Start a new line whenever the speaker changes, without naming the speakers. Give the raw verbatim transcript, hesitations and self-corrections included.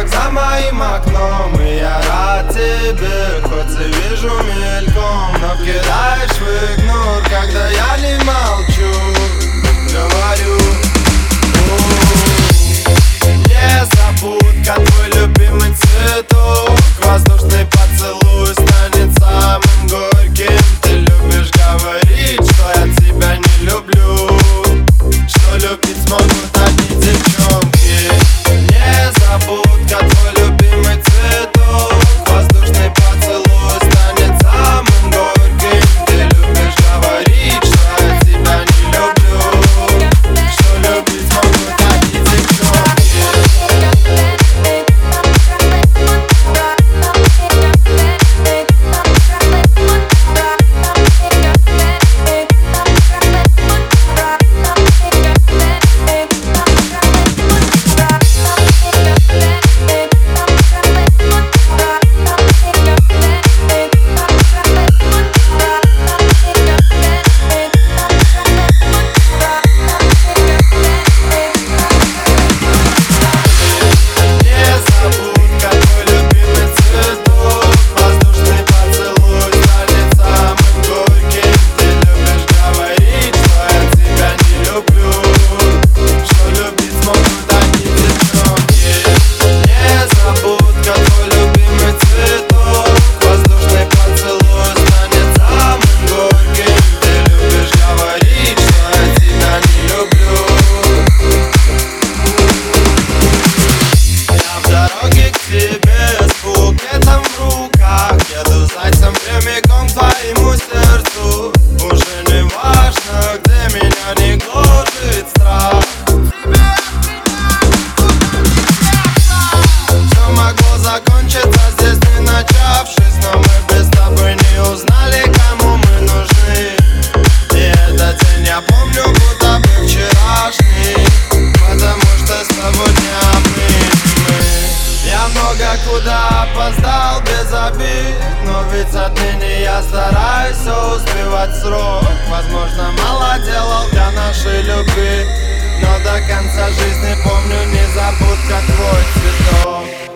как за моим окном. И я рад тебе, хоть и вижу мельком, но кидаешь в игнор, когда я не молчу. Говорю: незабудка, твой любимый цветок, воздушный поцелуй станет самым горьким. Ты любишь говорить, что я тебя не люблю, что любить смогут одни девчонки. Незабудка, твой любимый цветок, воздушный поцелуй станет самым горьким. Ты любишь говорить, что я тебя не люблю, что любить смогут одни девчонки. Прямиком к твоему сердцу. Уже не важно, где меня не гложет страх. Все могло закончиться здесь, не начавшись, но мы без тобой не узнали, кому мы нужны. И этот день я помню, будто бы вчерашний, потому что с тобой необычный. Я много куда опоздал без обид, но ведь отныне я стараюсь все успевать в срок. Возможно, мало делал для нашей любви, но до конца жизни помню, не забудь, как твой цветок.